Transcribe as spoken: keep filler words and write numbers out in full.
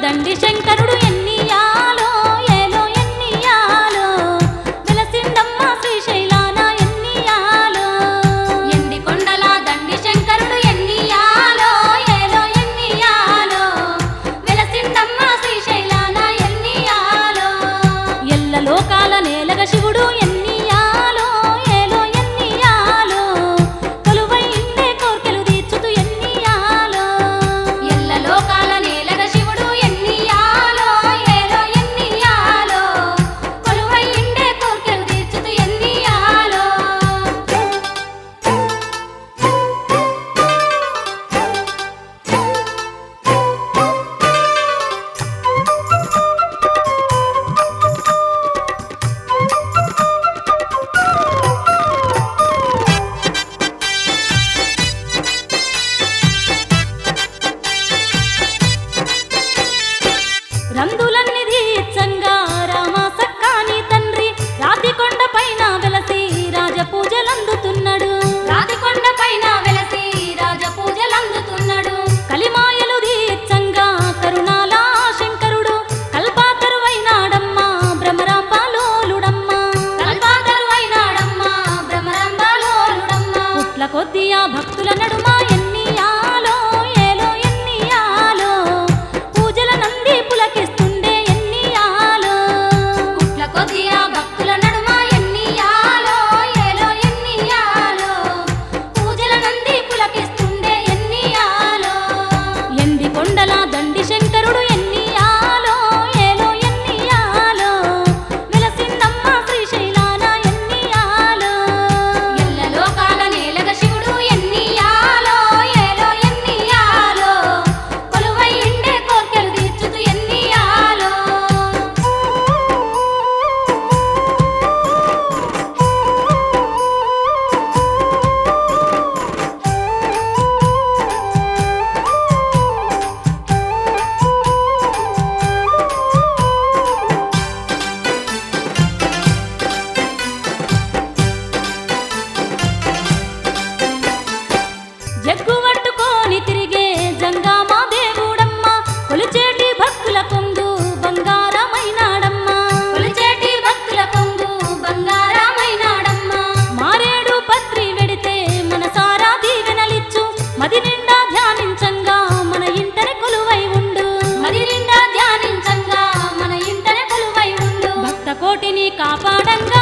దండి శంకరుడు ఎన్నియాలో ఏలో ఎన్నియాలో వెలసిందమ్మ శ్రీశైలాన ఎన్నియాలో ఎండి కొండల దండి శంకరుడు ఎన్నియాలో ఏలో ఎన్నియాలో వెలసిందమ్మ శ్రీశైలాన ఎన్నియాలో ఎల్ల లోకాల నేలగ శివుడు ఎన్నియాలో ఏలో ఎన్నియాలో కొలువై ఇండే కోర్కెలు తీర్చుతూ ఎన్నియాలో ఎల్ల లోకాల నేలగ శివుడు ఎన్నియాలో ఏలో ఎన్నియాలో కొలువై ఇండే కోర్కెలు తీర్చుతూ ఎన్నియాలో రందులన్ని దీర్చంగా రామ సక్కాని తండ్రి రాతికొండ పైన వెలసి రాజ పూజలందుతున్నాడు రాతికొండ పైన వెలసి రాజ పూజలందుతున్నాడు కలిమాయలు దీర్చంగా కరుణాల శంకరుడు కల్పాతరువైనాడమ్మ భ్రమరాంబాలోలుడమ్మ కల్పాతరువైనాడమ్మ భ్రమరాంబాలోలుడమ్మ పుట్ల కొద్ది ఆ భక్తుల నడుమ ఎన్నియాలో ఏలో ఎన్నియాలో పూజల నంది పులకిస్తుండే ఎన్నియాలో పుట్ల కొద్ది ఆ భక్తుల నడుమ ఎన్నియాలో ఏలో ఎన్నియాలో పూజల నంది పులకిస్తుండే ఎన్నియాలో ఎండి కొండల దండి శంకరుడు ఎన్నియాలో ఏలో ఎన్నియాలో వెలసిందమ్మ శ్రీశైలాన ఎన్నియాలో ఎల్ల లోకాల నేలగ శివుడు ఎన్నియాలో ఏలో ఎన్నియాలో కొలువై ఇండే కోర్కెలు తీర్చుతూ ఎన్నియాలో జగ్గు పట్టుకొని తిరిగే జంగామా దేవుడమ్మ కొలిచేటి భక్తుల కొంగు బంగారమైనాడమ్మ కొలిచేటి భక్తుల కొంగు బంగారమైనాడమ్మ మారేడు పత్రి వెడితే మనసారా దీవెనలిచ్చు మది నిండా ధ్యానించంగా మన ఇంటనే కొలువై ఉండు మది నిండా ధ్యానించంగా మన ఇంటనే కొలువై ఉండు భక్త కోటిని కాపాడంగా